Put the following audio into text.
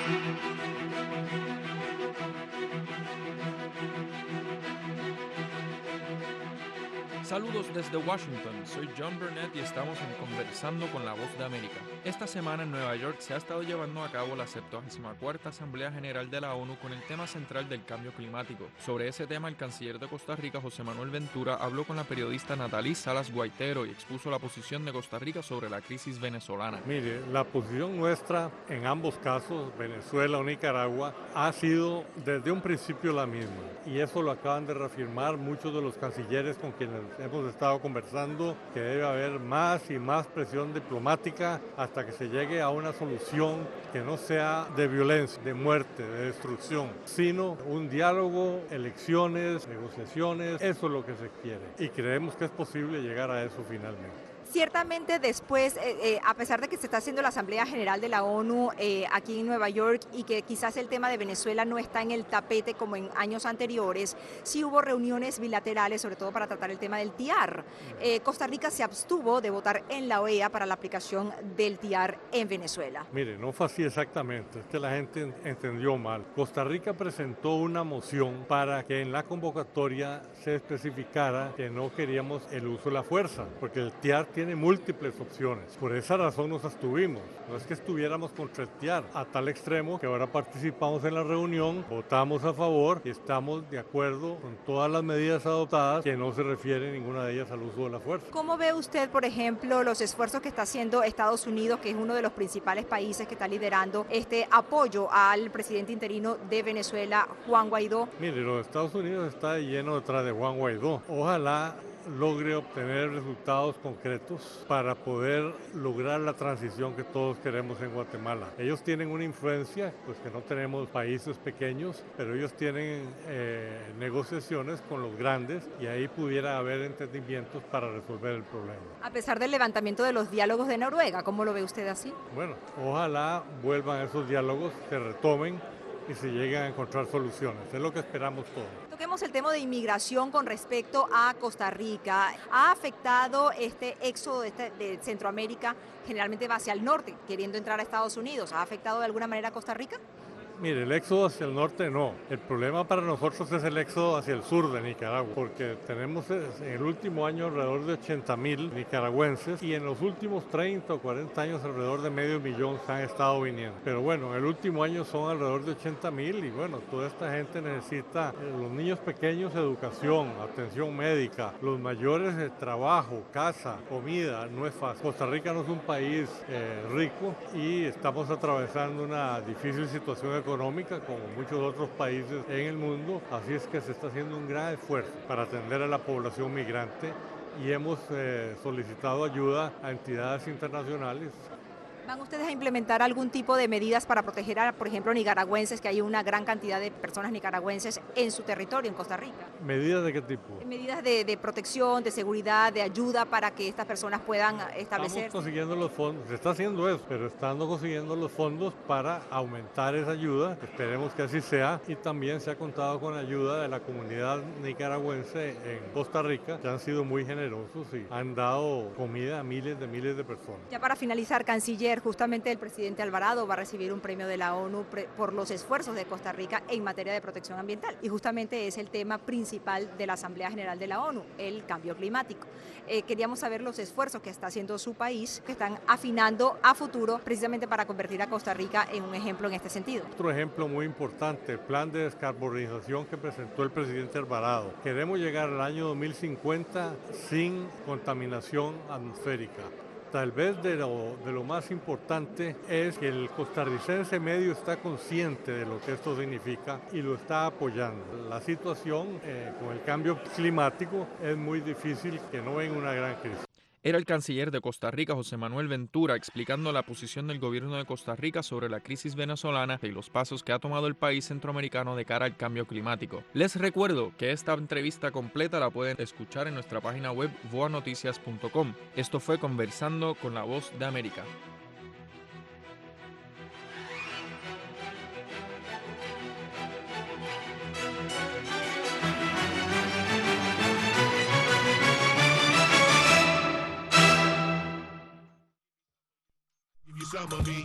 Saludos desde Washington, soy John Burnett y estamos en Conversando con la Voz de América. Esta semana en Nueva York se ha estado llevando a cabo la 74ª Asamblea General de la ONU con el tema central del cambio climático. Sobre ese tema, el canciller de Costa Rica, José Manuel Ventura, habló con la periodista Natalie Salas Guaitero y expuso la posición de Costa Rica sobre la crisis venezolana. Mire, la posición nuestra en ambos casos, Venezuela o Nicaragua, ha sido desde un principio la misma. Y eso lo acaban de reafirmar muchos de los cancilleres con quienes hemos estado conversando, que debe haber más y más presión diplomática hasta que se llegue a una solución que no sea de violencia, de muerte, de destrucción, sino un diálogo, elecciones, negociaciones. Eso es lo que se quiere y creemos que es posible llegar a eso finalmente. Ciertamente después, a pesar de que se está haciendo la Asamblea General de la ONU aquí en Nueva York y que quizás el tema de Venezuela no está en el tapete como en años anteriores, sí hubo reuniones bilaterales, sobre todo para tratar el tema del TIAR. Costa Rica se abstuvo de votar en la OEA para la aplicación del TIAR en Venezuela. Mire, no fue así exactamente, es que la gente entendió mal. Costa Rica presentó una moción para que en la convocatoria se especificara que no queríamos el uso de la fuerza, porque el TIAR tiene múltiples opciones. Por esa razón nos abstuvimos. No es que estuviéramos contra el TIAR, a tal extremo que ahora participamos en la reunión, votamos a favor y estamos de acuerdo con todas las medidas adoptadas, que no se refiere ninguna de ellas al uso de la fuerza. ¿Cómo ve usted, por ejemplo, los esfuerzos que está haciendo Estados Unidos, que es uno de los principales países que está liderando este apoyo al presidente interino de Venezuela, Juan Guaidó? Mire, los Estados Unidos está lleno detrás de Juan Guaidó. Ojalá logre obtener resultados concretos para poder lograr la transición que todos queremos en Guatemala. Ellos tienen una influencia, pues que no tenemos países pequeños, pero ellos tienen negociaciones con los grandes y ahí pudiera haber entendimientos para resolver el problema. A pesar del levantamiento de los diálogos de Noruega, ¿cómo lo ve usted así? Bueno, ojalá vuelvan esos diálogos, se retomen y se lleguen a encontrar soluciones. Es lo que esperamos todos. Toquemos el tema de inmigración con respecto a Costa Rica. ¿Ha afectado este éxodo de Centroamérica, generalmente va hacia el norte, queriendo entrar a Estados Unidos? ¿Ha afectado de alguna manera a Costa Rica? Mire, el éxodo hacia el norte no. El problema para nosotros es el éxodo hacia el sur de Nicaragua, porque tenemos en el último año alrededor de 80,000 nicaragüenses y en los últimos 30 o 40 años alrededor de 500,000 han estado viniendo. Pero bueno, en el último año son alrededor de 80,000 y bueno, toda esta gente necesita, los niños pequeños, educación, atención médica, los mayores, trabajo, casa, comida, no es fácil. Costa Rica no es un país rico y estamos atravesando una difícil situación económica como muchos otros países en el mundo, así es que se está haciendo un gran esfuerzo para atender a la población migrante y hemos solicitado ayuda a entidades internacionales. ¿Van ustedes a implementar algún tipo de medidas para proteger a, por ejemplo, nicaragüenses, que hay una gran cantidad de personas nicaragüenses en su territorio, en Costa Rica? ¿Medidas de qué tipo? Medidas de protección, de seguridad, de ayuda para que estas personas puedan establecerse. Estamos consiguiendo los fondos, se está haciendo eso, pero estamos consiguiendo los fondos para aumentar esa ayuda, esperemos que así sea, y también se ha contado con la ayuda de la comunidad nicaragüense en Costa Rica, que han sido muy generosos y han dado comida a miles de personas. Ya para finalizar, canciller, justamente el presidente Alvarado va a recibir un premio de la ONU por los esfuerzos de Costa Rica en materia de protección ambiental y justamente es el tema principal de la Asamblea General de la ONU, el cambio climático. Queríamos saber los esfuerzos que está haciendo su país, que están afinando a futuro precisamente para convertir a Costa Rica en un ejemplo en este sentido. Otro ejemplo muy importante, el plan de descarbonización que presentó el presidente Alvarado. Queremos llegar al año 2050 sin contaminación atmosférica. Tal vez de lo más importante es que el costarricense medio está consciente de lo que esto significa y lo está apoyando. La situación con el cambio climático es muy difícil que no venga una gran crisis. Era el canciller de Costa Rica, José Manuel Ventura, explicando la posición del gobierno de Costa Rica sobre la crisis venezolana y los pasos que ha tomado el país centroamericano de cara al cambio climático. Les recuerdo que esta entrevista completa la pueden escuchar en nuestra página web voanoticias.com. Esto fue Conversando con la Voz de América. Some of me.